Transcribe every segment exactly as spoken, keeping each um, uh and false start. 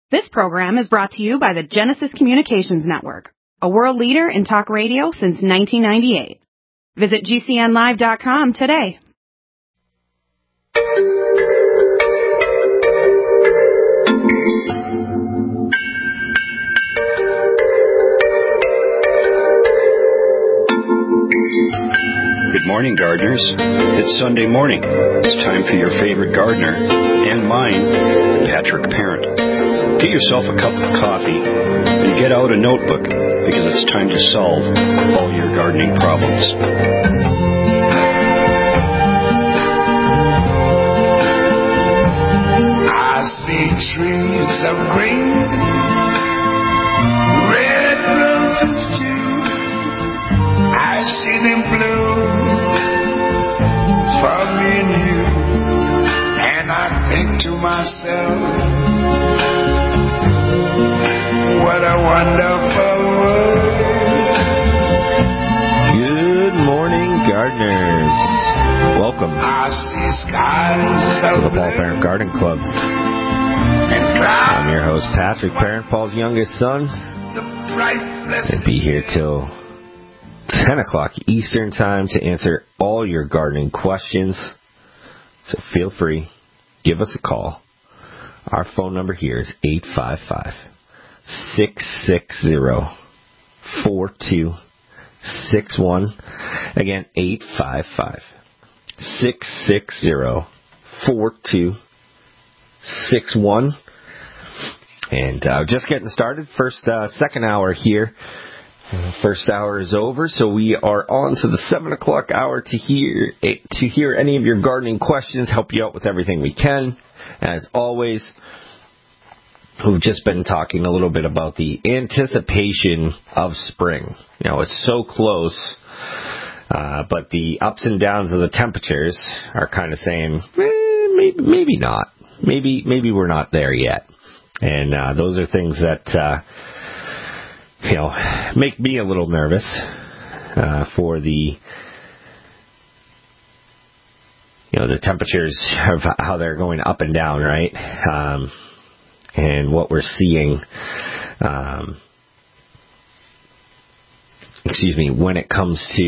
This program is brought to you by the Genesis Communications Network, a world leader in talk radio since nineteen ninety-eight. Visit G C N live dot com today. Good morning, gardeners. It's Sunday morning. It's time for your favorite gardener, and mine, Patrick Parent. Get yourself a cup of coffee and get out a notebook, because it's time to solve all your gardening problems. I see trees of green, red roses too. I see them bloom for me and you, and I think to myself, what a wonderful world. Good morning, gardeners. Welcome I see skies to of the Paul blue Parent Garden Club. and clouds. I'm your host, Patrick Parent, Paul's youngest son. The bright blessed I'll be here till ten o'clock Eastern Time to answer all your gardening questions. So feel free, give us a call. Our phone number here is eight five five, six six zero, four two six one. Again, eight five five, six six zero, four two six one. And uh, just getting started. First, uh, second hour here. First hour is over, so we are on to the seven o'clock hour to hear to hear any of your gardening questions, help you out with everything we can. As always, we've just been talking a little bit about the anticipation of spring. You know, it's so close, uh, but the ups and downs of the temperatures are kind of saying, eh, maybe, maybe not. Maybe, maybe we're not there yet. And uh, those are things that, uh, you know, make me a little nervous uh, for the, you know, the temperatures of how they're going up and down, right? Um, and what we're seeing, um, excuse me, when it comes to,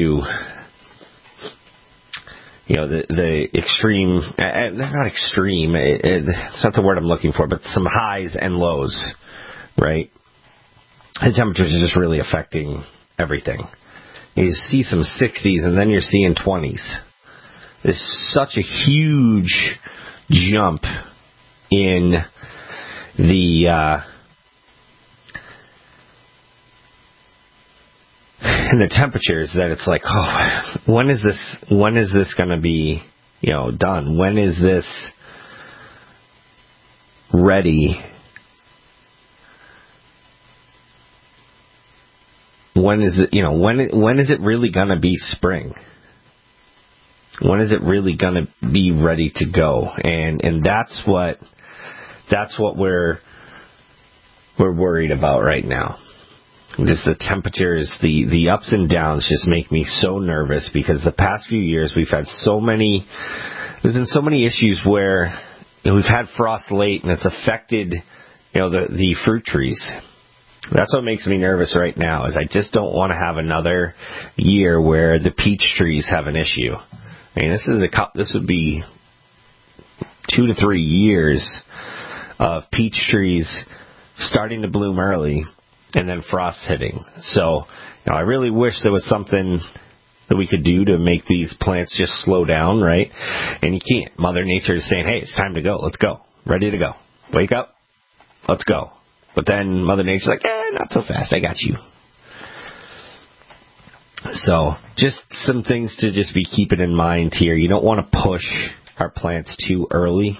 you know, the, the extreme, uh, not extreme, it, it, it's not the word I'm looking for, but some highs and lows, right? The temperatures are just really affecting everything. You see some sixties and then you're seeing twenties. There's such a huge jump in the uh, in the temperatures that it's like, oh, when is this? When is this going to be, you know, done? When is this ready? When is it, you know, when when is it really going to be spring? When is it really going to be ready to go? And and that's what that's what we're we're worried about right now. Just the temperatures, the the ups and downs just make me so nervous, because the past few years we've had so many there's been so many issues where, you know, we've had frost late and it's affected, you know, the the fruit trees. That's what makes me nervous right now, is I just don't want to have another year where the peach trees have an issue. I mean, this is a this would be two to three years of peach trees starting to bloom early and then frost hitting. So, you know, I really wish there was something that we could do to make these plants just slow down, right? And you can't. Mother Nature is saying, hey, it's time to go. Let's go. Ready to go. Wake up. Let's go. But then Mother Nature's like, eh, not so fast. I got you. So just some things to just be keeping in mind here. You don't want to push our plants too early.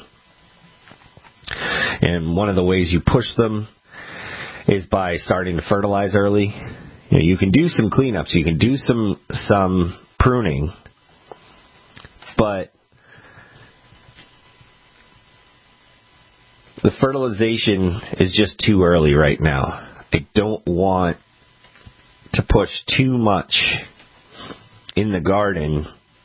And one of the ways you push them is by starting to fertilize early. You know, you can do some cleanups. You can do some some pruning. But the fertilization is just too early right now. I don't want to push too much in the garden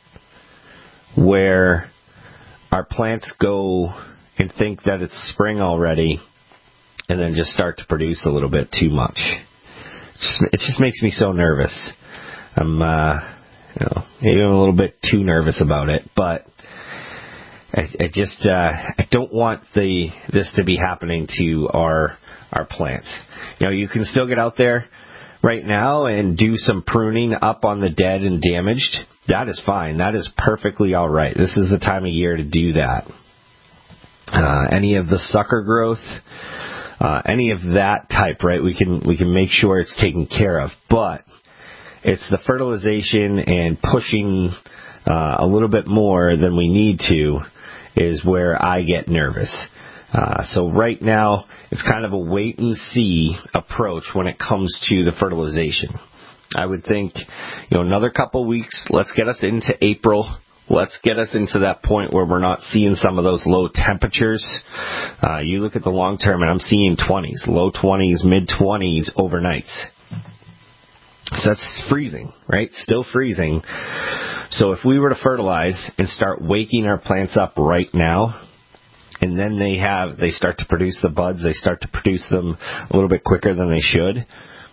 where our plants go and think that it's spring already, and then just start to produce a little bit too much. It just, it just makes me so nervous. I'm, uh, you know, maybe I'm a little bit too nervous about it, but I, I just, uh, I don't want the, this to be happening to our, our plants. You know, you can still get out there right now and do some pruning up on the dead and damaged. That is fine. That is perfectly all right. This is the time of year to do that. Uh, any of the sucker growth, uh, any of that type, right? We can, we can make sure it's taken care of, but it's the fertilization and pushing, uh, a little bit more than we need to is where I get nervous. Uh, so right now, it's kind of a wait and see approach when it comes to the fertilization. I would think, you know, another couple weeks, let's get us into April. Let's get us into that point where we're not seeing some of those low temperatures. Uh, you look at the long term and I'm seeing twenties, low twenties, mid twenties overnights. So that's freezing, right? Still freezing. So if we were to fertilize and start waking our plants up right now, and then they have, they start to produce the buds, they start to produce them a little bit quicker than they should,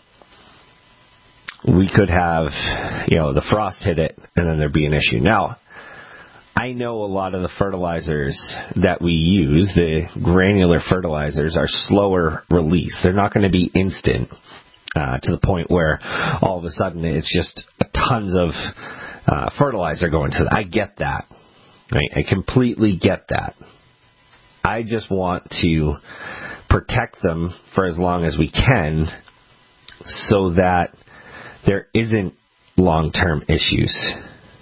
we could have, you know, the frost hit it, and then there'd be an issue. Now, I know a lot of the fertilizers that we use, the granular fertilizers, are slower release. They're not going to be instant uh, to the point where all of a sudden it's just tons of uh, fertilizer going to them. I get that. Right? I completely get that. I just want to protect them for as long as we can so that there isn't long-term issues.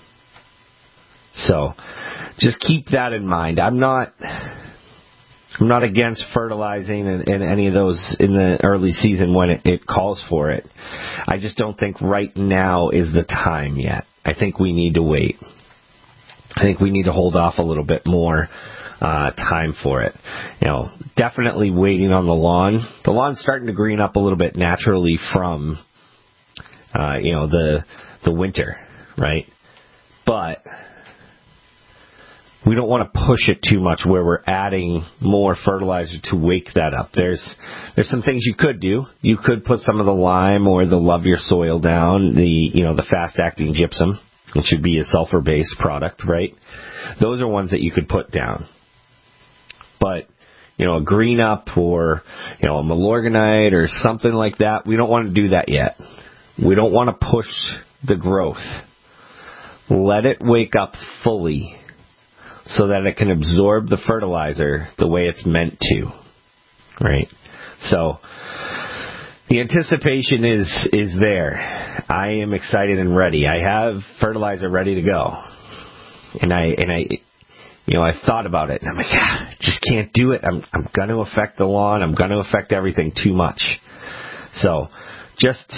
So just keep that in mind. I'm not I'm not against fertilizing in, in any of those in the early season when it, it calls for it. I just don't think right now is the time yet. I think we need to wait. I think we need to hold off a little bit more uh, time for it. You know, definitely waiting on the lawn. The lawn's starting to green up a little bit naturally from, uh, you know, the the winter, right? But we don't want to push it too much where we're adding more fertilizer to wake that up. There's there's some things you could do. You could put some of the lime or the Love Your Soil down, the you know the fast-acting gypsum, which should be a sulfur-based product, right? Those are ones that you could put down. But, you know, a green up or, you know, a Milorganite or something like that, we don't want to do that yet. We don't want to push the growth. Let it wake up fully so that it can absorb the fertilizer the way it's meant to, right? So the anticipation is is there. I am excited and ready. I have fertilizer ready to go, and I and I, you know, I thought about it, and I'm like, yeah, I just can't do it. I'm I'm going to affect the lawn. I'm going to affect everything too much. So just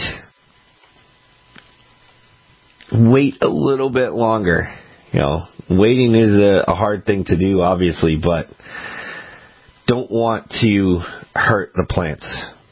wait a little bit longer. You know, waiting is a, a hard thing to do, obviously, but don't want to hurt the plants.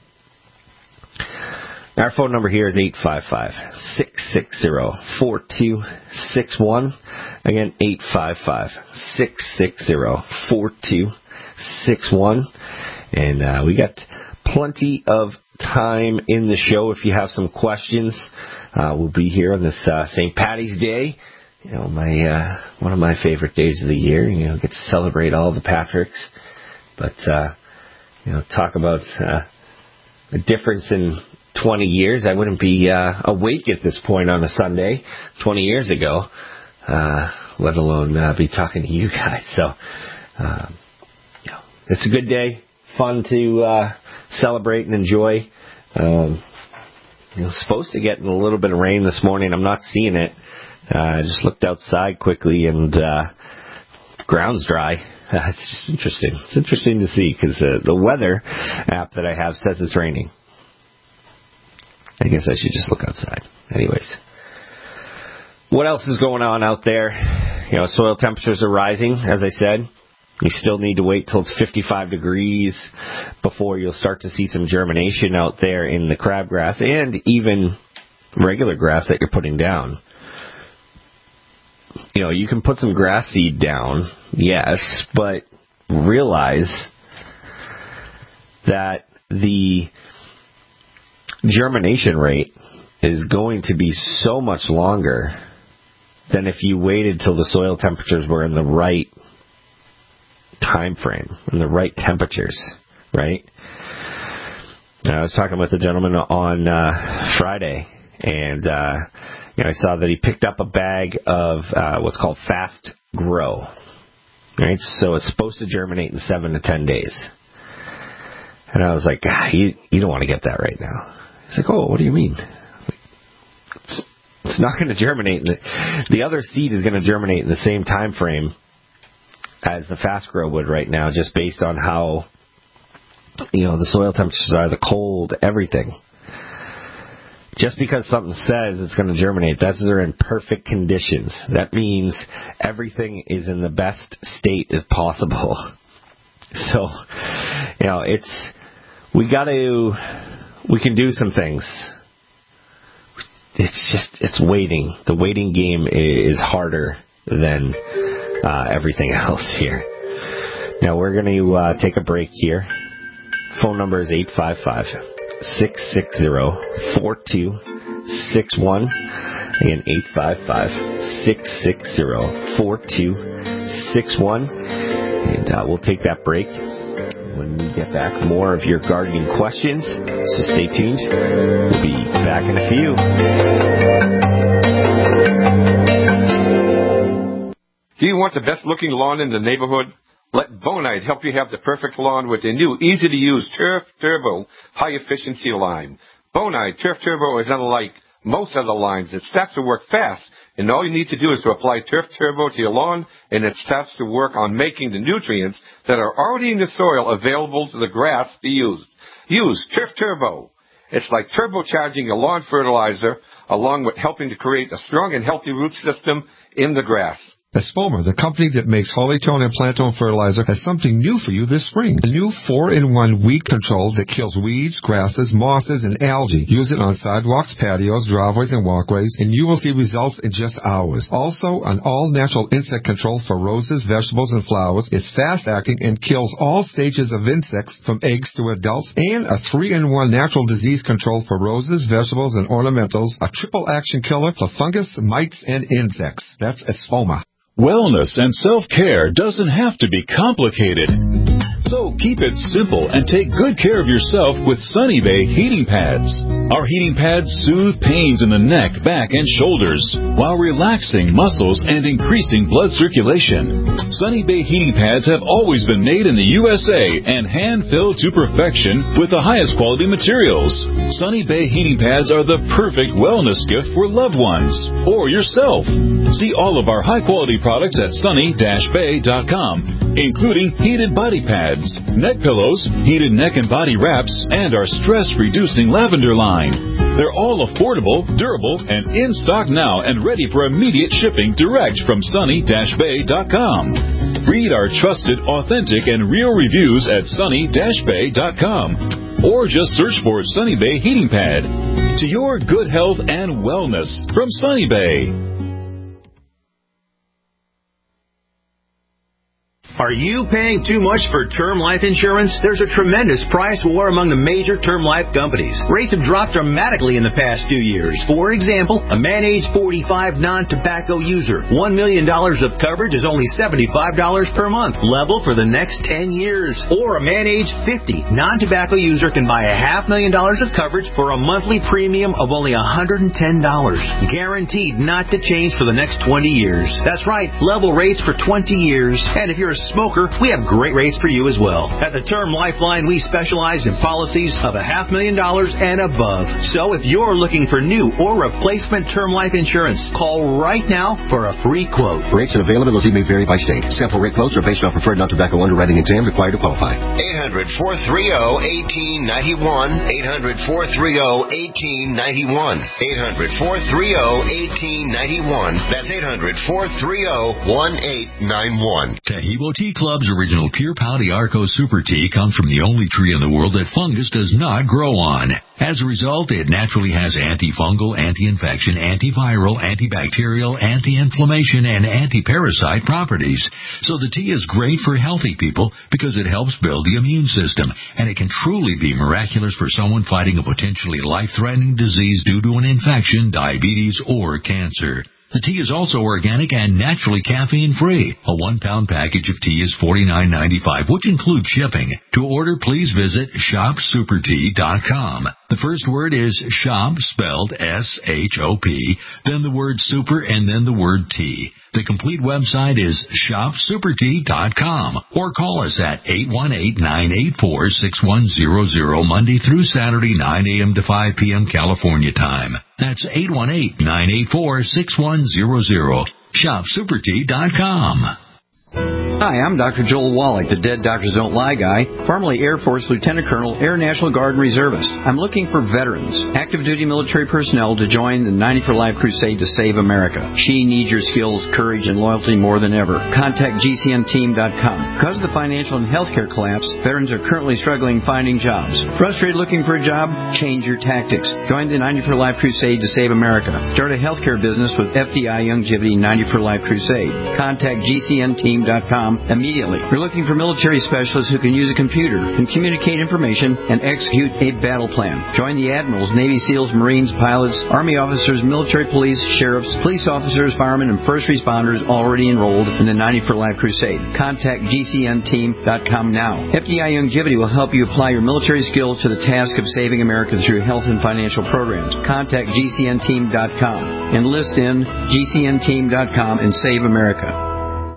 Our phone number here is eight five five, six six zero, four two six one. Again, eight five five, six six zero, four two six one. And uh, we got plenty of time in the show if you have some questions. Uh, we'll be here on this uh, Saint Patty's Day. You know, my uh, one of my favorite days of the year. You know, get to celebrate all the Patricks. But, uh, you know, talk about uh, a difference in twenty years. I wouldn't be uh, awake at this point on a Sunday twenty years ago, uh, let alone uh, be talking to you guys. So, uh, you know, it's a good day, fun to uh, celebrate and enjoy. Um, you know, supposed to get a little bit of rain this morning. I'm not seeing it. Uh, I just looked outside quickly, and uh, ground's dry. Uh, it's just interesting. It's interesting to see because uh, the weather app that I have says it's raining. I guess I should just look outside. Anyways, what else is going on out there? You know, soil temperatures are rising, as I said. You still need to wait till it's fifty-five degrees before you'll start to see some germination out there in the crabgrass and even regular grass that you're putting down. You know, you can put some grass seed down, yes, but realize that the germination rate is going to be so much longer than if you waited till the soil temperatures were in the right time frame, in the right temperatures, right? I was talking with a gentleman on uh, Friday, and uh, you know, I saw that he picked up a bag of uh, what's called Fast Grow, right? So it's supposed to germinate in seven to ten days. And I was like, ah, you, you don't want to get that right now. He's like, oh, what do you mean? Like, it's, it's not going to germinate. In the, the other seed is going to germinate in the same time frame as the Fast Grow would right now, just based on how, you know, the soil temperatures are, the cold, everything. Just because something says it's going to germinate, that's they're in perfect conditions. That means everything is in the best state as possible. So, you know, it's, we got to, we can do some things. It's just, it's waiting. The waiting game is harder than uh, everything else here. Now, we're going to uh, take a break here. Phone number is eight five five, six six zero, four two six one. Again, eight five five, six six zero, four two six one. And uh, we'll take that break. When we get back, more of your gardening questions. So stay tuned. We'll be back in a few. Do you want the best looking lawn in the neighborhood? Let Bonide help you have the perfect lawn with a new, easy-to-use Turf Turbo high-efficiency line. Bonide Turf Turbo is unlike most other lines. It starts to work fast, and all you need to do is to apply Turf Turbo to your lawn, and it starts to work on making the nutrients that are already in the soil available to the grass to use. Use Turf Turbo. It's like turbocharging your lawn fertilizer, along with helping to create a strong and healthy root system in the grass. Espoma, the company that makes Hollytone and Plantone fertilizer, has something new for you this spring. A new four in one weed control that kills weeds, grasses, mosses, and algae. Use it on sidewalks, patios, driveways, and walkways, and you will see results in just hours. Also, an all-natural insect control for roses, vegetables, and flowers. It's fast-acting and kills all stages of insects from eggs to adults, and a three in one natural disease control for roses, vegetables, and ornamentals. A triple-action killer for fungus, mites, and insects. That's Espoma. Wellness and self-care doesn't have to be complicated. So keep it simple and take good care of yourself with Sunny Bay heating pads. Our heating pads soothe pains in the neck, back, and shoulders while relaxing muscles and increasing blood circulation. Sunny Bay heating pads have always been made in the U S A and hand-filled to perfection with the highest quality materials. Sunny Bay heating pads are the perfect wellness gift for loved ones or yourself. See all of our high-quality products at sunny dash bay dot com, including heated body pads, neck pillows, heated neck and body wraps, and our stress-reducing lavender line. They're all affordable, durable, and in stock now and ready for immediate shipping direct from sunny dash bay dot com. Read our trusted, authentic, and real reviews at sunny dash bay dot com. Or just search for Sunny Bay Heating Pad. To your good health and wellness from Sunny Bay. Are you paying too much for term life insurance? There's a tremendous price war among the major term life companies. Rates have dropped dramatically in the past two years. For example, a man age forty-five non-tobacco user, one million dollars of coverage is only seventy-five dollars per month, level for the next ten years. Or a man age fifty non-tobacco user can buy a half million dollars of coverage for a monthly premium of only one hundred ten dollars. Guaranteed not to change for the next twenty years. That's right, level rates for twenty years. And if you're a smoker, we have great rates for you as well. At the Term Lifeline, we specialize in policies of a half million dollars and above. So if you're looking for new or replacement term life insurance, call right now for a free quote. Rates and availability may vary by state. Sample rate quotes are based on preferred non-tobacco underwriting exam required to qualify. eight hundred, four three zero, one eight nine one. eight hundred, four three zero, one eight nine one. eight hundred, four three zero, one eight nine one. That's eight hundred, four three zero, one eight nine one. Taheebo Tea Club's original Pure Pau d'Arco Super Tea comes from the only tree in the world that fungus does not grow on. As a result, it naturally has antifungal, anti-infection, antiviral, antibacterial, anti-inflammation, and anti-parasite properties. So the tea is great for healthy people because it helps build the immune system, and it can truly be miraculous for someone fighting a potentially life-threatening disease due to an infection, diabetes, or cancer. The tea is also organic and naturally caffeine-free. A one-pound package of tea is forty-nine ninety-five, which includes shipping. To order, please visit shop super tea dot com. The first word is shop, spelled S H O P, then the word super, and then the word tea. The complete website is shop super tea dot com, or call us at eight one eight, nine eight four, six one zero zero, Monday through Saturday, nine a.m. to five p.m. California time. That's eight one eight, nine eight four, six one zero zero. shop super tea dot com. Hi, I'm Doctor Joel Wallach, the Dead Doctors Don't Lie guy, formerly Air Force Lieutenant Colonel, Air National Guard and Reservist. I'm looking for veterans, active duty military personnel to join the ninety for Life crusade to save America. She needs your skills, courage, and loyalty more than ever. Contact G C N team dot com. Because of the financial and healthcare collapse, veterans are currently struggling finding jobs. Frustrated looking for a job? Change your tactics. Join the ninety for Life crusade to save America. Start a healthcare business with F D I Youngevity ninety for Life crusade. Contact G C N team dot com immediately. We're looking for military specialists who can use a computer, can communicate information, and execute a battle plan. Join the admirals, Navy SEALs, Marines, pilots, Army officers, military police, sheriffs, police officers, firemen, and first responders already enrolled in the ninety for Life crusade. Contact G C N team dot com now. F D I Youngevity will help you apply your military skills to the task of saving America through health and financial programs. Contact G C N team dot com. Enlist in G C N team dot com and save America.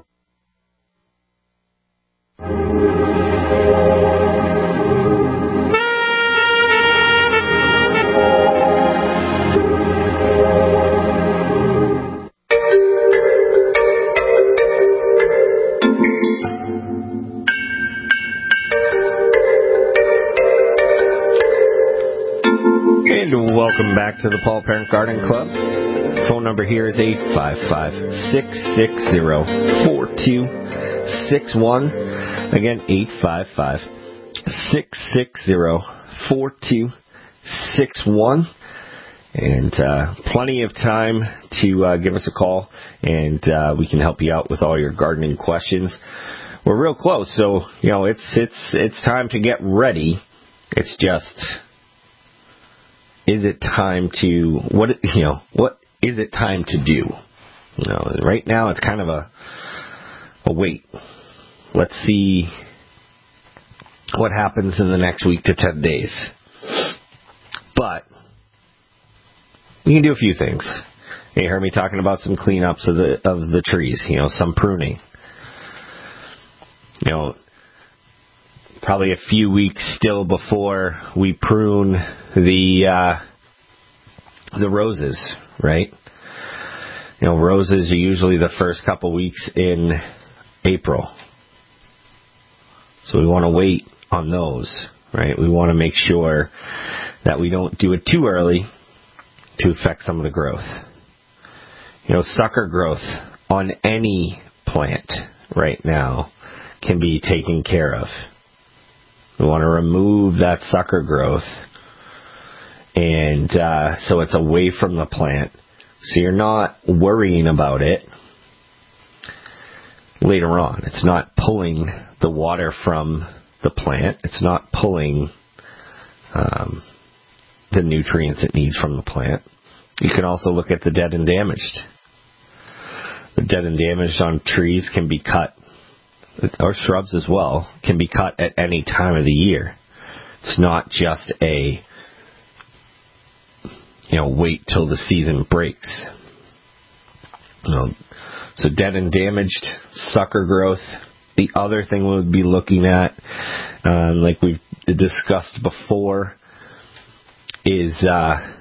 Welcome back to the Paul Parent Garden Club. Phone number here is eight five five, six six zero, four two six one. Again, eight five five, six six zero, four two six one. And uh, plenty of time to uh, give us a call, and uh, we can help you out with all your gardening questions. We're real close, so you know it's it's it's time to get ready. It's just, is it time to what you know? What is it time to do? You know, right now it's kind of a a wait. Let's see what happens in the next week to ten days. But we can do a few things. You heard me talking about some cleanups of the of the trees. You know, some pruning. You know, probably a few weeks still before we prune the uh, the roses, right? You know, roses are usually the first couple weeks in April. So we want to wait on those, right? We want to make sure that we don't do it too early to affect some of the growth. You know, sucker growth on any plant right now can be taken care of. We want to remove that sucker growth, and uh, so it's away from the plant, so you're not worrying about it later on. It's not pulling the water from the plant. It's not pulling um, the nutrients it needs from the plant. You can also look at the dead and damaged. The dead and damaged on trees can be cut, or shrubs as well, can be cut at any time of the year. It's not just a, you know, wait till the season breaks. You know, so dead and damaged, sucker growth. The other thing we would be looking at, um, like we've discussed before, is, uh,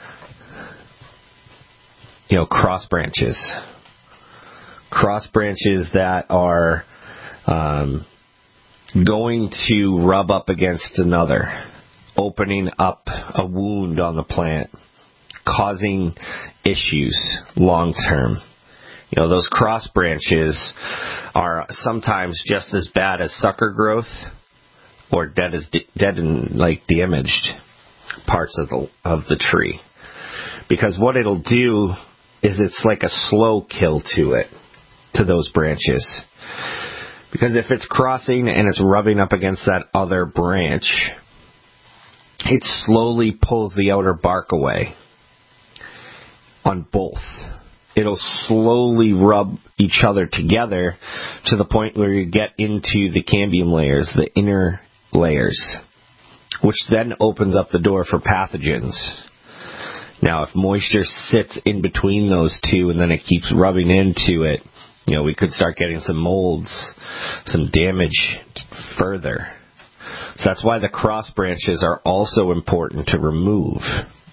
you know, cross branches. Cross branches that are um, going to rub up against another, opening up a wound on the plant, causing issues long term. You know, those cross branches are sometimes just as bad as sucker growth or dead as dead and like damaged parts of the of the tree. Because what it'll do is it's like a slow kill to it, to those branches. Because if it's crossing and it's rubbing up against that other branch, it slowly pulls the outer bark away on both. It'll slowly rub each other together to the point where you get into the cambium layers, the inner layers, which then opens up the door for pathogens. Now, if moisture sits in between those two and then it keeps rubbing into it, you know, we could start getting some molds, some damage further. So that's why the cross branches are also important to remove.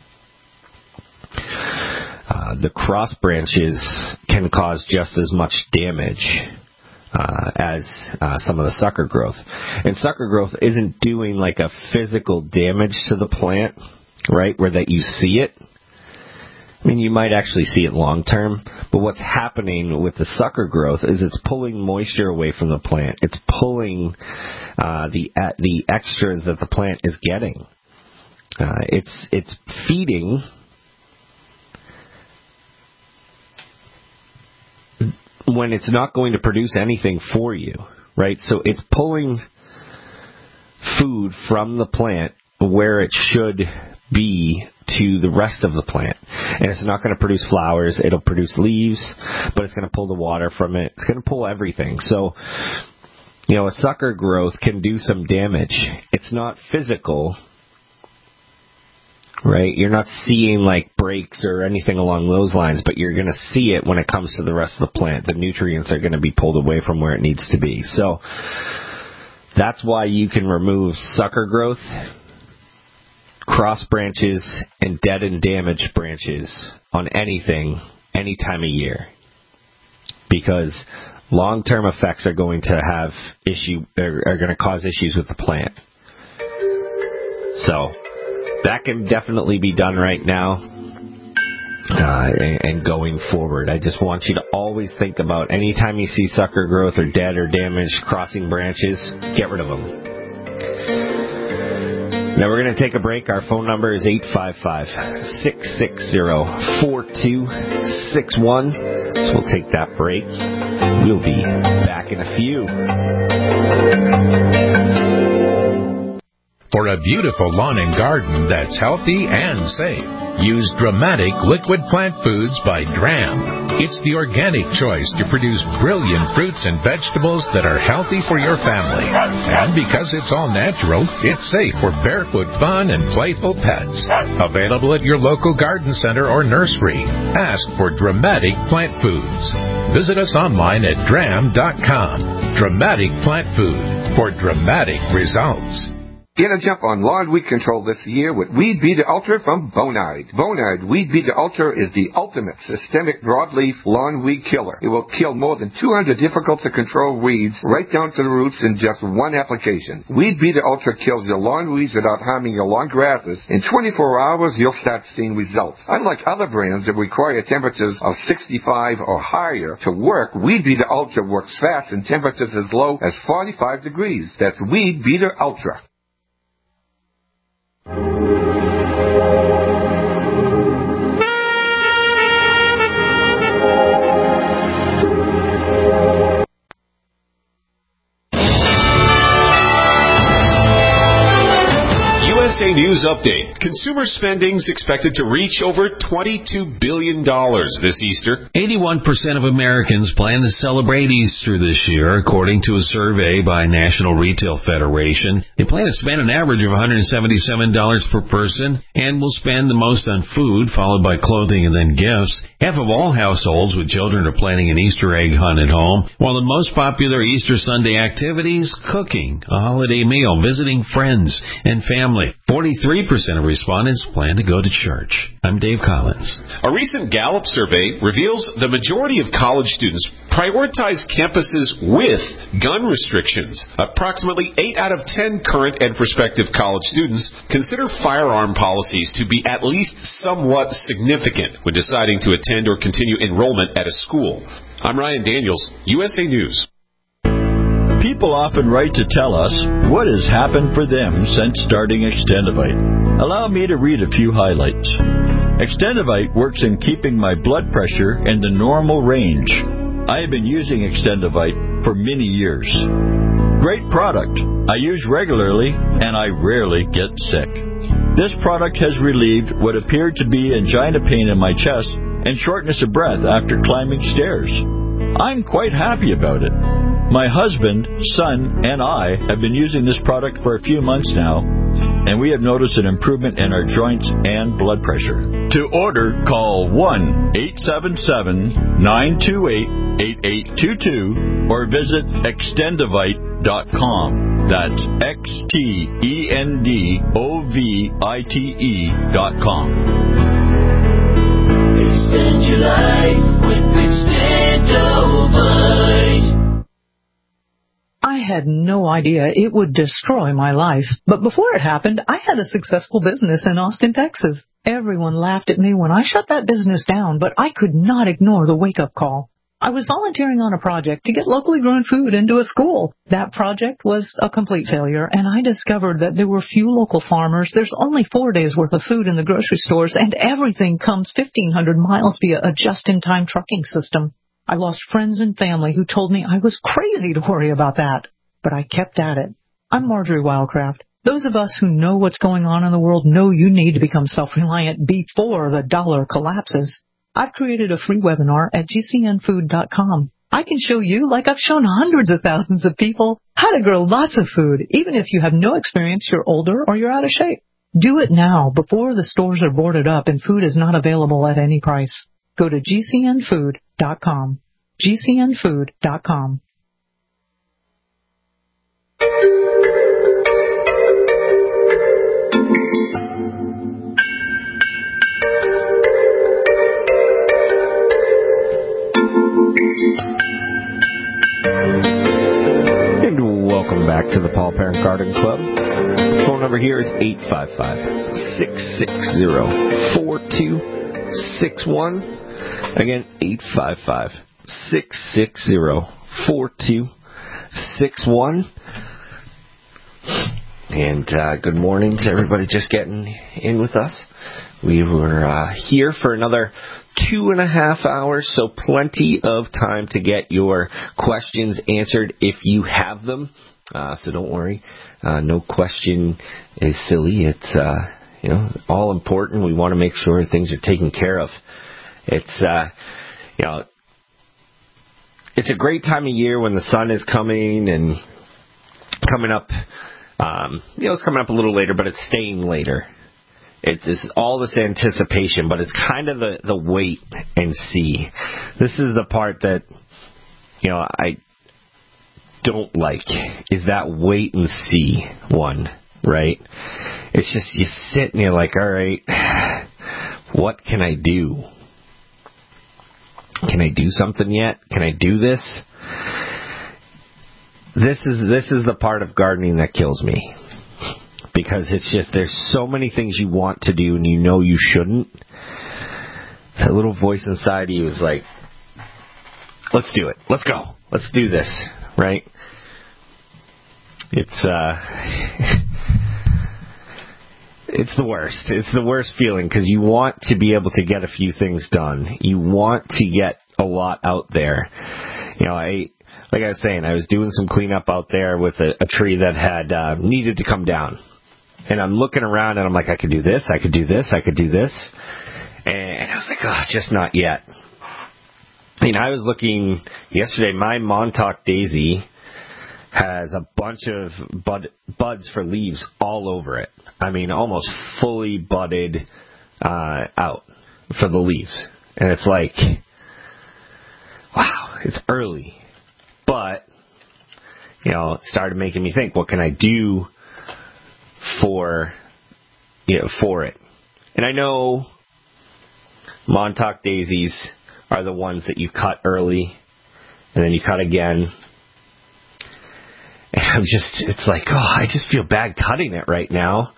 Uh, the cross branches can cause just as much damage uh, as uh, some of the sucker growth. And sucker growth isn't doing like a physical damage to the plant, right, where that you see it. I mean, you might actually see it long term, but what's happening with the sucker growth is it's pulling moisture away from the plant. It's pulling uh, the uh, the extras that the plant is getting. Uh, it's it's feeding when it's not going to produce anything for you, right? So it's pulling food from the plant where it should be to the rest of the plant. And it's not going to produce flowers. It'll produce leaves, but it's going to pull the water from it. It's going to pull everything. So, you know, a sucker growth can do some damage. It's not physical, right? You're not seeing like breaks or anything along those lines, but you're going to see it when it comes to the rest of the plant. The nutrients are going to be pulled away from where it needs to be. So that's why you can remove sucker growth, cross branches, and dead and damaged branches on anything, any time of year. Because long-term effects are going to have issue, are, are going to cause issues with the plant. So that can definitely be done right now uh, and, and going forward. I just want you to always think about anytime you see sucker growth or dead or damaged crossing branches, get rid of them. Now we're going to take a break. Our phone number is eight five five, six six zero, four two six one. So we'll take that break. We'll be back in a few. For a beautiful lawn and garden that's healthy and safe, use Dramatic Liquid Plant Foods by Dram. It's the organic choice to produce brilliant fruits and vegetables that are healthy for your family. And because it's all natural, it's safe for barefoot fun and playful pets. Available at your local garden center or nursery. Ask for Dramatic Plant Foods. Visit us online at dram dot com. Dramatic Plant Food for dramatic results. Get a jump on lawn weed control this year with Weed Beater Ultra from Bonide. Bonide Weed Beater Ultra is the ultimate systemic broadleaf lawn weed killer. It will kill more than two hundred difficult-to-control weeds right down to the roots in just one application. Weed Beater Ultra kills your lawn weeds without harming your lawn grasses. In twenty-four hours, you'll start seeing results. Unlike other brands that require temperatures of sixty-five or higher to work, Weed Beater Ultra works fast in temperatures as low as forty-five degrees. That's Weed Beater Ultra. U S A News Update. Consumer spending is expected to reach over twenty-two billion dollars this Easter. eighty-one percent of Americans plan to celebrate Easter this year, according to a survey by National Retail Federation. They plan to spend an average of one hundred seventy-seven dollars per person and will spend the most on food, followed by clothing and then gifts. Half of all households with children are planning an Easter egg hunt at home, while the most popular Easter Sunday activities, cooking, a holiday meal, visiting friends and family. forty-three percent of respondents plan to go to church. I'm Dave Collins. A recent Gallup survey reveals the majority of college students prioritize campuses with gun restrictions. Approximately eight out of ten current and prospective college students consider firearm policies to be at least somewhat significant when deciding to attend or continue enrollment at a school. I'm Ryan Daniels, U S A News. People often write to tell us what has happened for them since starting Extendivite. Allow me to read a few highlights. Extendivite works in keeping my blood pressure in the normal range. I have been using Extendivite for many years. Great product. I use regularly and I rarely get sick. This product has relieved what appeared to be angina pain in my chest and shortness of breath after climbing stairs. I'm quite happy about it. My husband, son, and I have been using this product for a few months now, and we have noticed an improvement in our joints and blood pressure. To order, call one eight seven seven, nine two eight, eight eight two two or visit extendivite dot com. That's X T E N D O V I T E dot com. Extend your life with Extendivite. I had no idea it would destroy my life. But before it happened, I had a successful business in Austin, Texas. Everyone laughed at me when I shut that business down, but I could not ignore the wake-up call. I was volunteering on a project to get locally grown food into a school. That project was a complete failure, and I discovered that there were few local farmers. There's only four days' worth of food in the grocery stores, and everything comes fifteen hundred miles via a just-in-time trucking system. I lost friends and family who told me I was crazy to worry about that, but I kept at it. I'm Marjorie Wildcraft. Those of us who know what's going on in the world know you need to become self-reliant before the dollar collapses. I've created a free webinar at G C N food dot com. I can show you, like I've shown hundreds of thousands of people, how to grow lots of food, even if you have no experience, you're older, or you're out of shape. Do it now, before the stores are boarded up and food is not available at any price. Go to G C N food dot com. G C N food dot com. And welcome back to the Paul Parent Garden Club. Phone number here is eight five five, six six zero, four two six one. Again, eight five five, six six zero, four two six one. And uh, good morning to everybody just getting in with us. We were uh, here for another two and a half hours, so plenty of time to get your questions answered if you have them. Uh, so don't worry, uh, no question is silly. It's uh, you know all important. We want to make sure things are taken care of. It's uh, you know it's a great time of year when the sun is coming and coming up. Um, you know, it's coming up a little later, but it's staying later. It is all this anticipation, but it's kind of the, the wait and see. This is the part that, you know, I don't like, is that wait and see one, right? It's just you sit and you're like, all right, what can I do? Can I do something yet? Can I do this? This is this is the part of gardening that kills me. Because it's just, there's so many things you want to do and you know you shouldn't. That little voice inside of you is like, let's do it. Let's go. Let's do this. Right? It's, uh, it's the worst. It's the worst feeling because you want to be able to get a few things done. You want to get a lot out there. You know, I, like I was saying, I was doing some cleanup out there with a, a tree that had uh, needed to come down. And I'm looking around and I'm like, I could do this, I could do this, I could do this. And I was like, oh, just not yet. And I was looking yesterday, my Montauk daisy has a bunch of bud, buds for leaves all over it. I mean, almost fully budded uh, out for the leaves. And it's like, wow, it's early. But, you know, it started making me think, what can I do for, you know, for it? And I know Montauk daisies are the ones that you cut early and then you cut again. And I'm just, it's like, oh, I just feel bad cutting it right now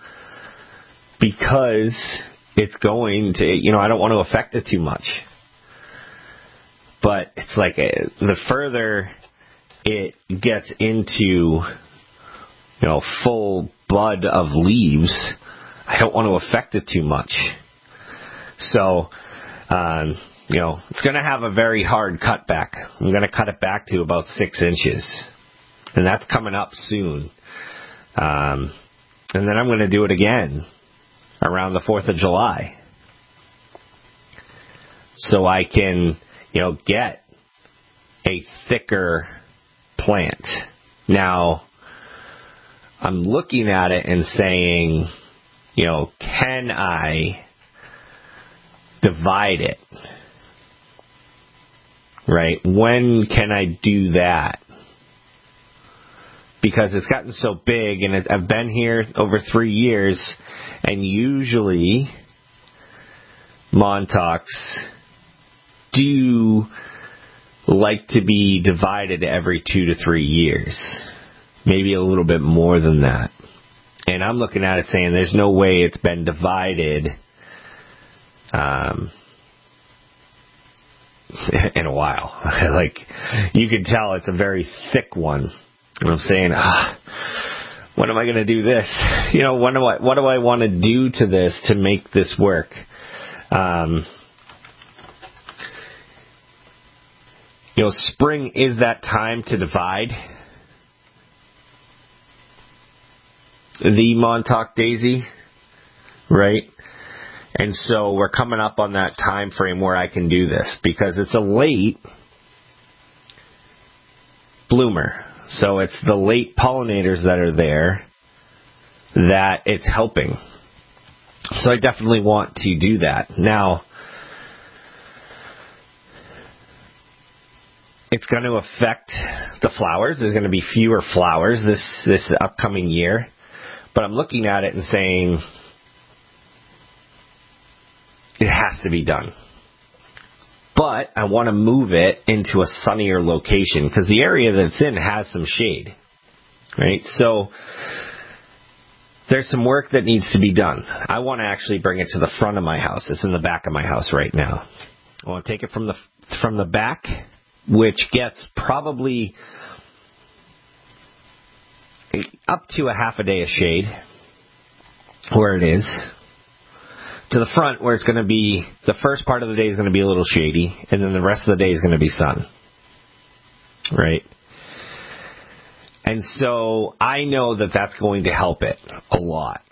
because it's going to, you know, I don't want to affect it too much. but it's like a, the further it gets into, you know, full bud of leaves, I don't want to affect it too much. So, um, you know, it's going to have a very hard cut back. I'm going to cut it back to about six inches. And that's coming up soon. Um, and then I'm going to do it again around the fourth of July. So I can, you know, get a thicker plant. Now, I'm looking at it and saying, you know, can I divide it? Right? When can I do that? Because it's gotten so big, and it, I've been here over three years, and usually Montauk's do like to be divided every two to three years. Maybe a little bit more than that. And I'm looking at it saying there's no way it's been divided um, in a while. Like, you can tell it's a very thick one. And I'm saying, ah, when am I going to do this? You know, when do I, what do I want to do to this to make this work? Um, you know, spring is that time to divide the Montauk daisy, right? And so we're coming up on that time frame where I can do this because it's a late bloomer. So it's the late pollinators that are there that it's helping. So I definitely want to do that. Now, it's going to affect the flowers. There's going to be fewer flowers this, this upcoming year. But I'm looking at it and saying, it has to be done. But I want to move it into a sunnier location because the area that it's in has some shade, right? So there's some work that needs to be done. I want to actually bring it to the front of my house. It's in the back of my house right now. I want to take it from the from the back, which gets probably up to a half a day of shade where it is, to the front where it's going to be, the first part of the day is going to be a little shady, and then the rest of the day is going to be sun. Right? And so I know that that's going to help it a lot.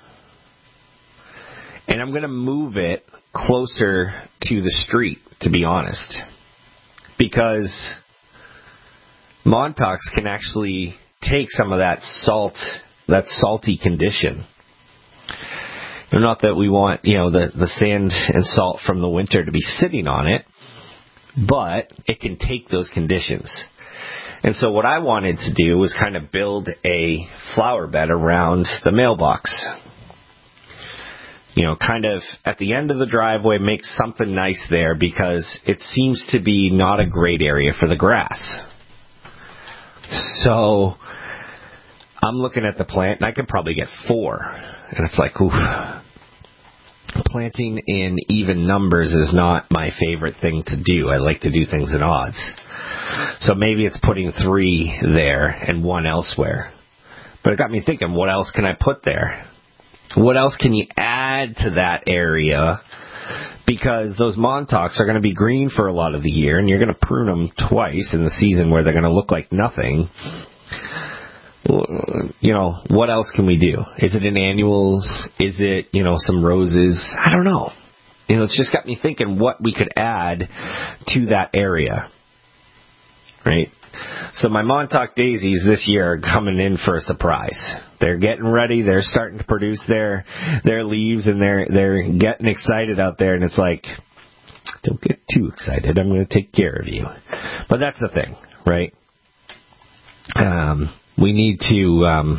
And I'm going to move it closer to the street, to be honest. Because Montauk's can actually take some of that salt, that salty condition. Not that we want, you know, the, the sand and salt from the winter to be sitting on it, but it can take those conditions. And so what I wanted to do was kind of build a flower bed around the mailbox. You know, kind of at the end of the driveway, make something nice there because it seems to be not a great area for the grass. So I'm looking at the plant, and I could probably get four. And it's like, ooh. Planting in even numbers is not my favorite thing to do. I like to do things in odds. So maybe it's putting three there and one elsewhere. But it got me thinking, what else can I put there? What else can you add to that area? Because those Montauks are going to be green for a lot of the year, and you're going to prune them twice in the season where they're going to look like nothing. You know, what else can we do? Is it an annuals? Is it, you know, some roses? I don't know. You know, it's just got me thinking what we could add to that area. Right? So my Montauk daisies this year are coming in for a surprise. They're getting ready. They're starting to produce their their leaves, and they're they're getting excited out there. And it's like, don't get too excited. I'm going to take care of you. But that's the thing, right? Um... We need to um,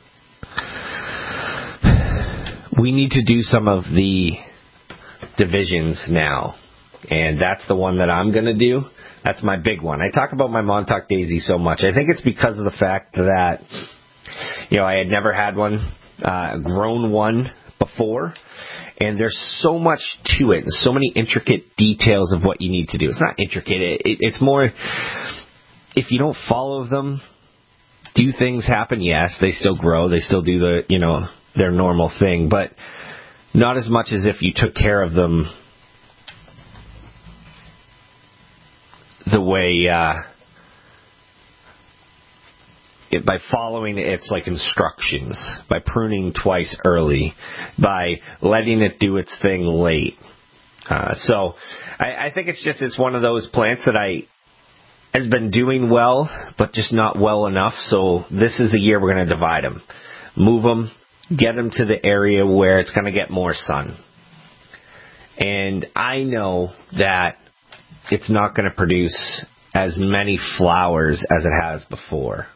we need to do some of the divisions now, and that's the one that I'm going to do. That's my big one. I talk about my Montauk daisy so much. I think it's because of the fact that, you know, I had never had one, uh, grown one before. And there's so much to it, and so many intricate details of what you need to do. It's not intricate. It, it, it's more, if you don't follow them, do things happen? Yes, they still grow. They still do the, you know, their normal thing, but not as much as if you took care of them the way, uh, It, by following its like instructions, by pruning twice early, by letting it do its thing late. Uh, so I, I think it's just it's one of those plants that I has been doing well, but just not well enough. So this is the year we're going to divide them, move them, get them to the area where it's going to get more sun. And I know that it's not going to produce as many flowers as it has before.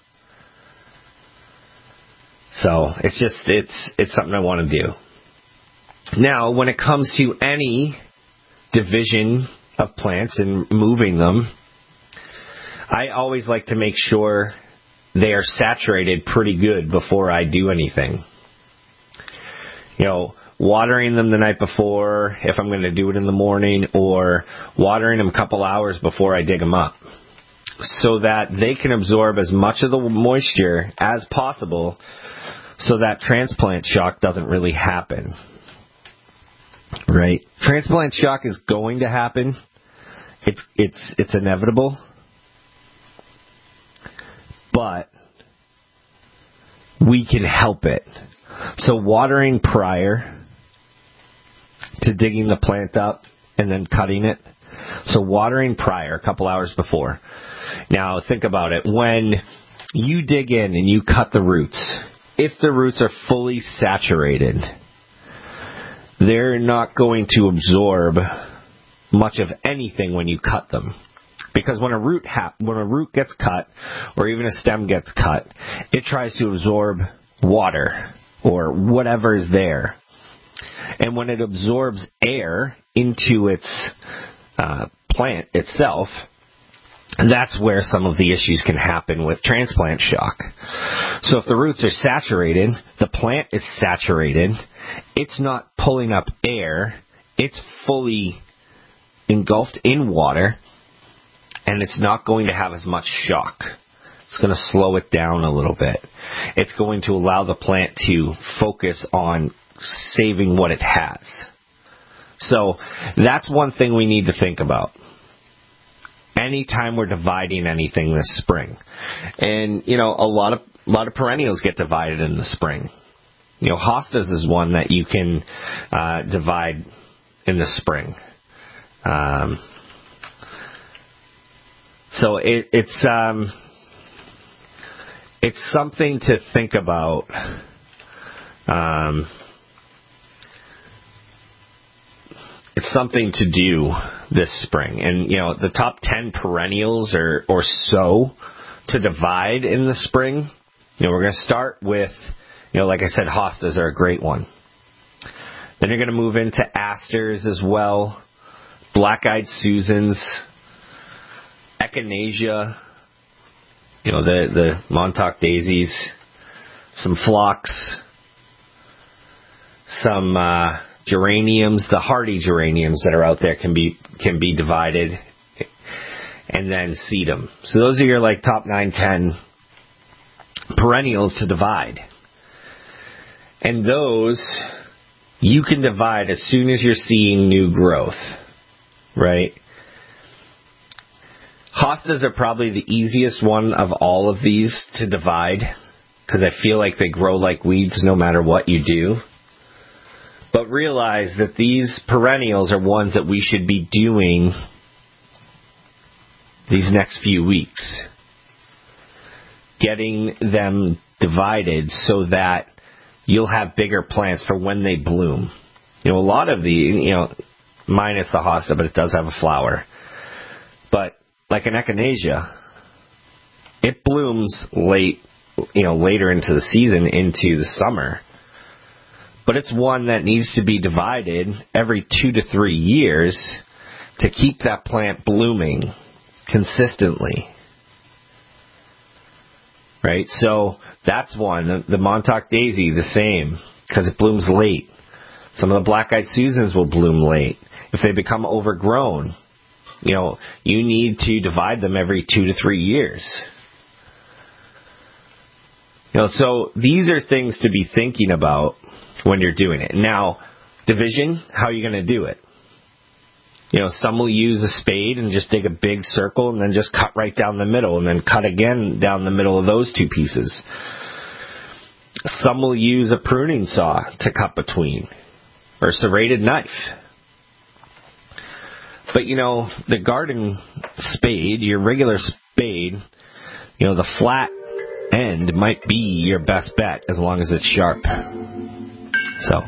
So it's just, it's, it's something I want to do. Now, when it comes to any division of plants and moving them, I always like to make sure they are saturated pretty good before I do anything. You know, watering them the night before, if I'm going to do it in the morning, or watering them a couple hours before I dig them up, so that they can absorb as much of the moisture as possible, so that transplant shock doesn't really happen. Right? Transplant shock is going to happen. It's it's it's inevitable. But we can help it. So watering prior to digging the plant up and then cutting it. So watering prior, a couple hours before. Now think about it. When you dig in and you cut the roots, if the roots are fully saturated, they're not going to absorb much of anything when you cut them. Because when a root ha- when a root gets cut, or even a stem gets cut, it tries to absorb water or whatever is there. And when it absorbs air into its uh, plant itself, that's where some of the issues can happen with transplant shock. So if the roots are saturated, the plant is saturated, it's not pulling up air, it's fully engulfed in water, and it's not going to have as much shock. It's going to slow it down a little bit. It's going to allow the plant to focus on saving what it has. So that's one thing we need to think about anytime we're dividing anything this spring. And, you know, a lot of a lot of perennials get divided in the spring. You know, hostas is one that you can uh, divide in the spring. Um, so it, it's um, it's something to think about. Um, it's something to do this spring. And, you know, the top ten perennials or, or so to divide in the spring, you know, we're going to start with, you know, like I said, hostas are a great one. Then you're going to move into asters as well, black-eyed Susans, echinacea, you know, the, the Montauk daisies, some phlox, some uh, geraniums, the hardy geraniums that are out there can be can be divided, and then sedum. So those are your like top nine, ten perennials to divide. And those you can divide as soon as you're seeing new growth, right? Hostas are probably the easiest one of all of these to divide because I feel like they grow like weeds no matter what you do. But realize that these perennials are ones that we should be doing these next few weeks. Getting them divided so that you'll have bigger plants for when they bloom. You know, a lot of the, you know, minus the hosta, but it does have a flower. But like an echinacea, it blooms late, you know, later into the season, into the summer. But it's one that needs to be divided every two to three years to keep that plant blooming consistently. Right? So that's one. The Montauk daisy, the same, because it blooms late. Some of the black-eyed Susans will bloom late. If they become overgrown, you know, you need to divide them every two to three years. You know, so these are things to be thinking about when you're doing it. Now, division, how are you going to do it? You know, some will use a spade and just dig a big circle and then just cut right down the middle and then cut again down the middle of those two pieces. Some will use a pruning saw to cut between, or a serrated knife. But, you know, the garden spade, your regular spade, you know, the flat end might be your best bet as long as it's sharp. So,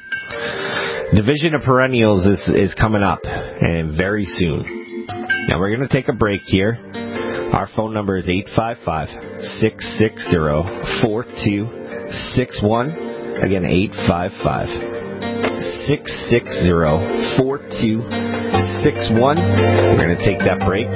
division of perennials is, is coming up, and very soon. Now, we're going to take a break here. Our phone number is eight five five, six six zero, four two six one. Again, eight five five, six six zero, four two six one. We're going to take that break.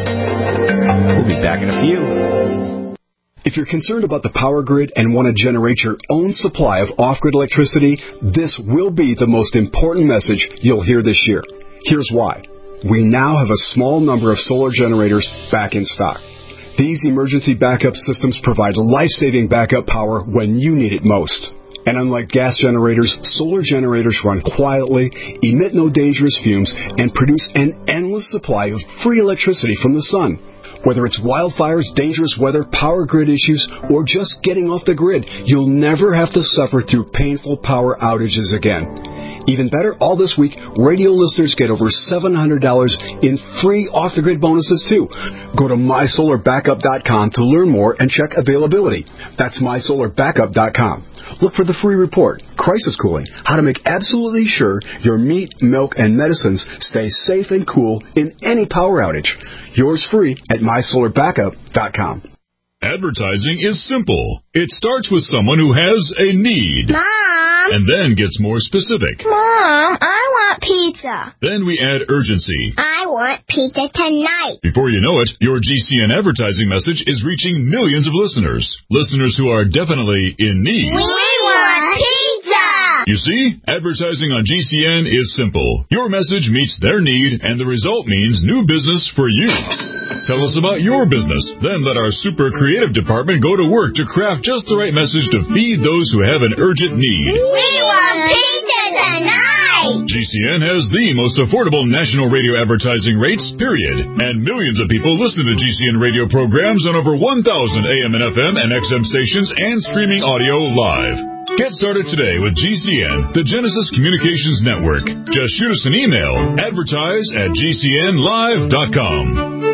We'll be back in a few. If you're concerned about the power grid and want to generate your own supply of off-grid electricity, this will be the most important message you'll hear this year. Here's why. We now have a small number of solar generators back in stock. These emergency backup systems provide life-saving backup power when you need it most. And unlike gas generators, solar generators run quietly, emit no dangerous fumes, and produce an endless supply of free electricity from the sun. Whether it's wildfires, dangerous weather, power grid issues, or just getting off the grid, you'll never have to suffer through painful power outages again. Even better, all this week, radio listeners get over seven hundred dollars in free off-the-grid bonuses, too. Go to my solar backup dot com to learn more and check availability. That's my solar backup dot com. Look for the free report, Crisis Cooling, how to make absolutely sure your meat, milk, and medicines stay safe and cool in any power outage. Yours free at my solar backup dot com. Advertising is simple. It starts with someone who has a need. Mom! And then gets more specific. Mom, I want pizza. Then we add urgency. I want pizza tonight. Before you know it, your G C N advertising message is reaching millions of listeners. Listeners who are definitely in need. We want pizza! You see, advertising on G C N is simple. Your message meets their need, and the result means new business for you. Tell us about your business. Then let our super creative department go to work to craft just the right message to feed those who have an urgent need. We want pizza tonight! G C N has the most affordable national radio advertising rates, period. And millions of people listen to G C N radio programs on over one thousand A M and F M and X M stations and streaming audio live. Get started today with G C N, the Genesis Communications Network. Just shoot us an email, advertise at G C N live dot com.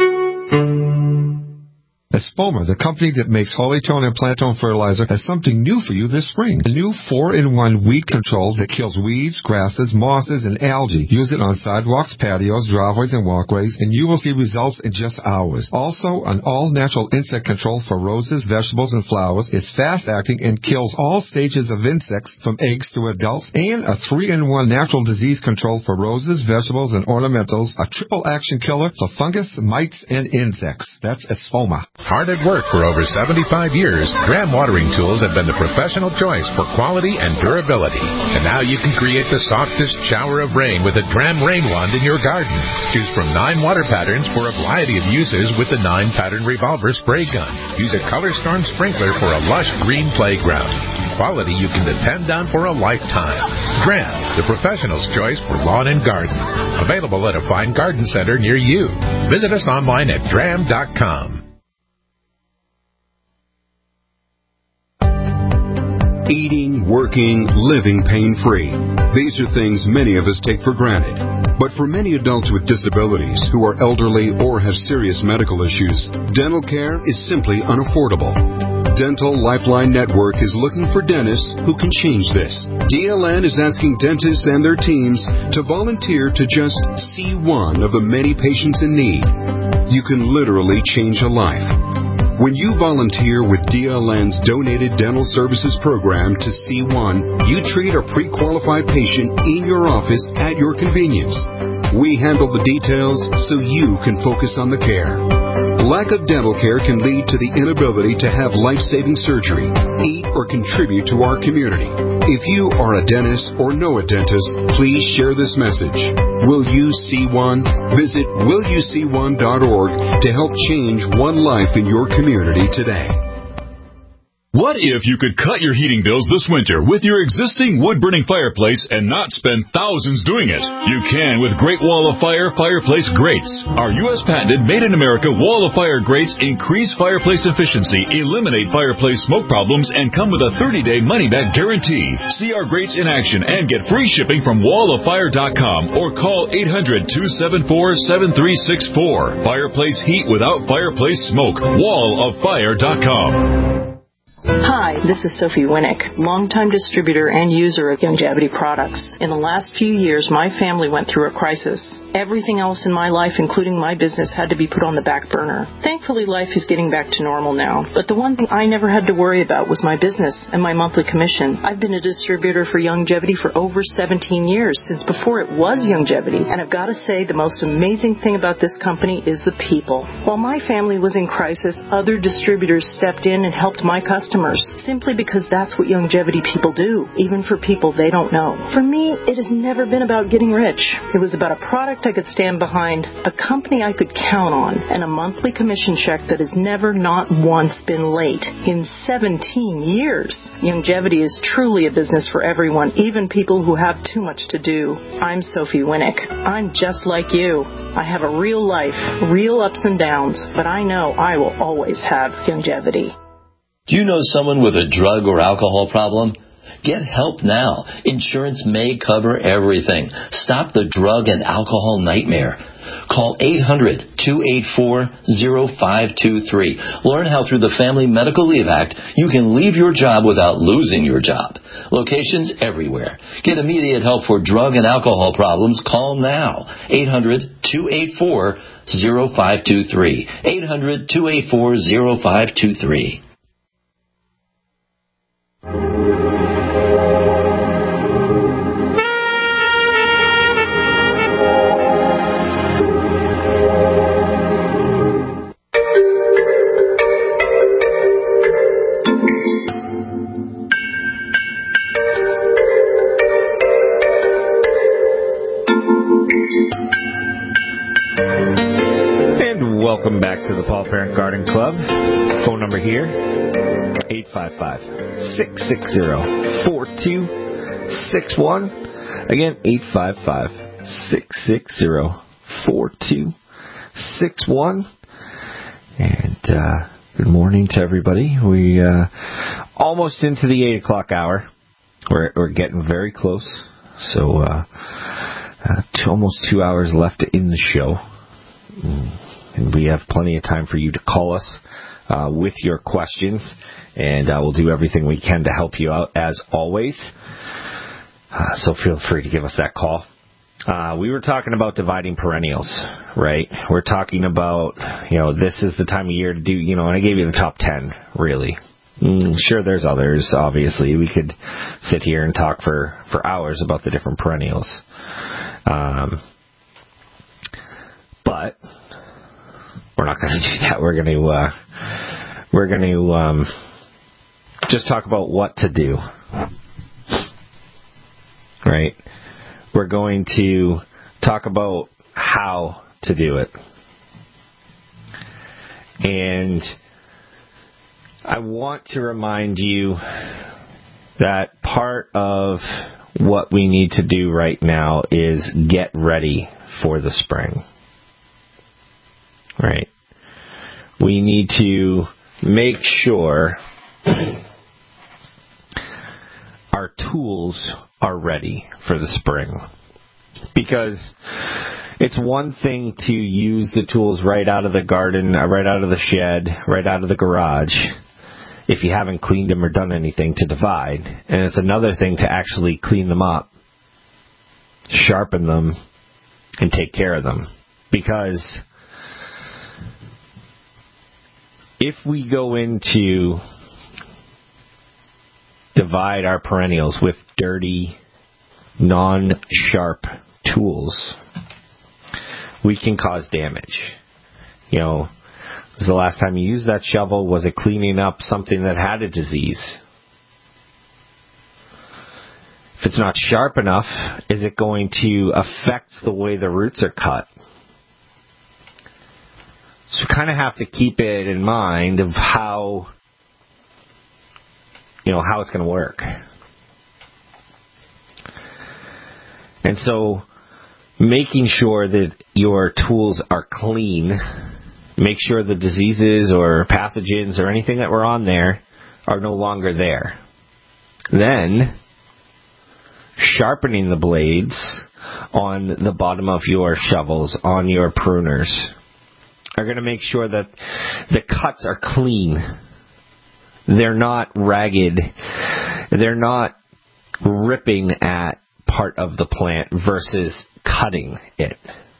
Espoma, the company that makes Hollytone and Plantone fertilizer, has something new for you this spring. A new four in one weed control that kills weeds, grasses, mosses, and algae. Use it on sidewalks, patios, driveways, and walkways, and you will see results in just hours. Also, an all-natural insect control for roses, vegetables, and flowers. It's fast-acting and kills all stages of insects from eggs to adults. And a three in one natural disease control for roses, vegetables, and ornamentals. A triple-action killer for fungus, mites, and insects. That's Espoma. Hard at work for over seventy-five years, Dram Watering Tools have been the professional choice for quality and durability. And now you can create the softest shower of rain with a Dram Rain Wand in your garden. Choose from nine water patterns for a variety of uses with the nine pattern revolver spray gun. Use a Color Storm sprinkler for a lush green playground. Quality you can depend on for a lifetime. Dram, the professional's choice for lawn and garden. Available at a fine garden center near you. Visit us online at dram dot com. Eating, working, living pain-free. These are things many of us take for granted. But for many adults with disabilities who are elderly or have serious medical issues, dental care is simply unaffordable. Dental Lifeline Network is looking for dentists who can change this. D L N is asking dentists and their teams to volunteer to just see one of the many patients in need. You can literally change a life. When you volunteer with D L N's Donated Dental Services Program to C one, you treat a pre-qualified patient in your office at your convenience. We handle the details so you can focus on the care. Lack of dental care can lead to the inability to have life-saving surgery, eat, or contribute to our community. If you are a dentist or know a dentist, please share this message. Will you see one? Visit will you see one dot org to help change one life in your community today. What if you could cut your heating bills this winter with your existing wood-burning fireplace and not spend thousands doing it? You can with Great Wall of Fire fireplace grates. Our U S patented made-in-America Wall of Fire grates increase fireplace efficiency, eliminate fireplace smoke problems, and come with a thirty-day money-back guarantee. See our grates in action and get free shipping from wall of fire dot com or call eight hundred, two seven four, seven three six four. Fireplace heat without fireplace smoke. wall of fire dot com. Hi, this is Sophie Winnick, longtime distributor and user of Youngevity products. In the last few years, my family went through a crisis. Everything else in my life, including my business, had to be put on the back burner. Thankfully, life is getting back to normal now. But the one thing I never had to worry about was my business and my monthly commission. I've been a distributor for Youngevity for over seventeen years, since before it was Youngevity. And I've got to say, the most amazing thing about this company is the people. While my family was in crisis, other distributors stepped in and helped my customers, simply because that's what Youngevity people do, even for people they don't know. For me, it has never been about getting rich. It was about a product I could stand behind, a company I could count on, and a monthly commission check that has never, not once, been late in seventeen years. Youngevity is truly a business for everyone, even people who have too much to do. I'm Sophie Winnick. I'm just like you. I have a real life, real ups and downs, but I know I will always have Youngevity. Do you know someone with a drug or alcohol problem? Get help now. Insurance may cover everything. Stop the drug and alcohol nightmare. Call eight hundred, two eight four, zero five two three. Learn how through the Family Medical Leave Act you can leave your job without losing your job. Locations everywhere. Get immediate help for drug and alcohol problems. Call now. eight hundred, two eight four, zero five two three. eight hundred, two eight four, zero five two three. Welcome back to the Paul Parent Garden Club. Phone number here, eight five five, six six zero, four two six one. Again, eight five five, six six zero, four two six one. And uh, good morning to everybody. We uh, almost into the eight o'clock hour. We're, we're getting very close. So uh, uh, t- almost two hours left in the show. Mm. And we have plenty of time for you to call us uh, with your questions, and uh, we'll do everything we can to help you out, as always. Uh, so feel free to give us that call. Uh, we were talking about dividing perennials, right? We're talking about, you know, this is the time of year to do, you know, and I gave you the top ten, really. Mm, sure, there's others, obviously. We could sit here and talk for, for hours about the different perennials. Um, but... We're not going to do that. We're going to uh, we're going to um, just talk about what to do, right? We're going to talk about how to do it, and I want to remind you that part of what we need to do right now is get ready for the spring. Right. We need to make sure our tools are ready for the spring. Because it's one thing to use the tools right out of the garden, right out of the shed, right out of the garage, if you haven't cleaned them or done anything to divide. And it's another thing to actually clean them up, sharpen them, and take care of them. Because if we go into divide our perennials with dirty, non-sharp tools, we can cause damage. You know, Was the last time you used that shovel? Was it cleaning up something that had a disease? If it's not sharp enough, is it going to affect the way the roots are cut? So we kind of have to keep it in mind of how, you know, how it's going to work. And so making sure that your tools are clean, make sure the diseases or pathogens or anything that were on there are no longer there. Then, sharpening the blades on the bottom of your shovels, on your pruners, are going to make sure that the cuts are clean. They're not ragged. They're not ripping at part of the plant versus cutting it.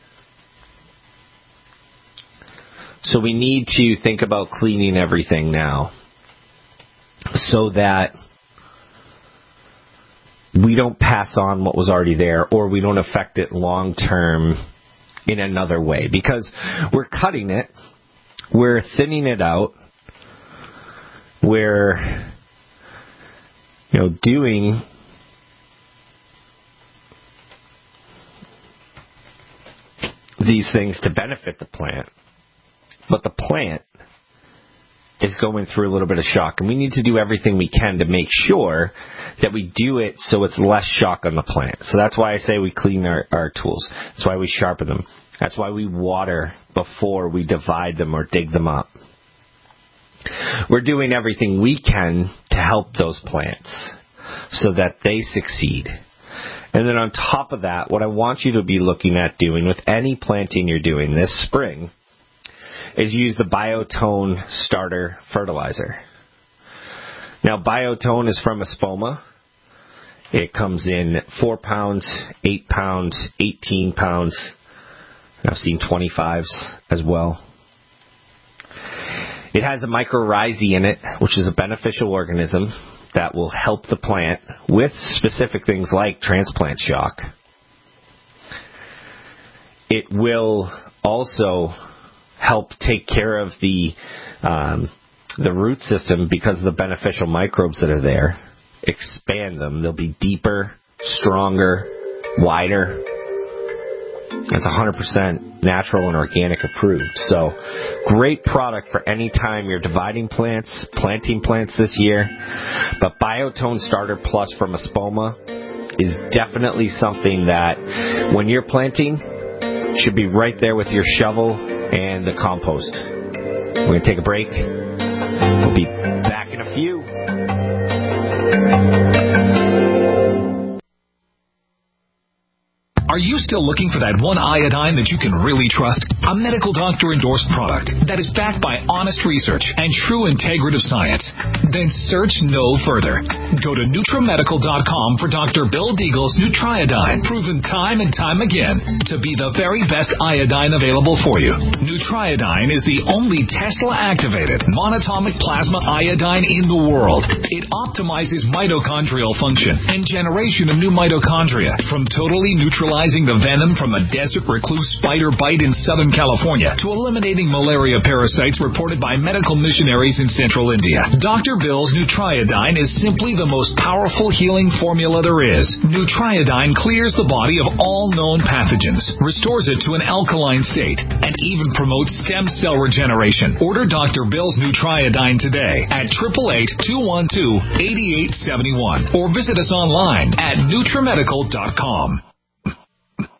So we need to think about cleaning everything now so that we don't pass on what was already there, or we don't affect it long term in another way. Because we're cutting it, we're thinning it out, we're, you know, doing these things to benefit the plant, but the plant is going through a little bit of shock, and we need to do everything we can to make sure that we do it so it's less shock on the plant. So that's why I say we clean our, our tools. That's why we sharpen them. That's why we water before we divide them or dig them up. We're doing everything we can to help those plants so that they succeed. And then on top of that, what I want you to be looking at doing with any planting you're doing this spring is use the Biotone starter fertilizer. Now, Biotone is from Espoma. It comes in four pounds, eight pounds, eighteen pounds. I've seen twenty-fives as well. It has a mycorrhizae in it, which is a beneficial organism that will help the plant with specific things like transplant shock. It will also help take care of the um, the root system because of the beneficial microbes that are there. Expand them. They'll be deeper, stronger, wider. It's one hundred percent natural and organic approved. So, great product for any time you're dividing plants, planting plants this year. But Biotone Starter Plus from Espoma is definitely something that when you're planting should be right there with your shovel and the compost. We're going to take a break. We'll be back in a few. Are you still looking for that one iodine that you can really trust? A medical doctor endorsed product that is backed by honest research and true integrative science? Then search no further. Go to NutriMedical dot com for Doctor Bill Deagle's Nutriodine, proven time and time again to be the very best iodine available for you. Nutriodine is the only Tesla-activated monatomic plasma iodine in the world. It optimizes mitochondrial function and generation of new mitochondria, from totally neutralizing the venom from a desert recluse spider bite in Southern California to eliminating malaria parasites reported by medical missionaries in central India. Doctor Bill's Nutriodine is simply the most powerful healing formula there is. Nutriodine clears the body of all known pathogens, restores it to an alkaline state, and even promotes stem cell regeneration. Order Doctor Bill's Nutriodine today at eight eight eight, two one two, eight eight seven one or visit us online at NutriMedical dot com.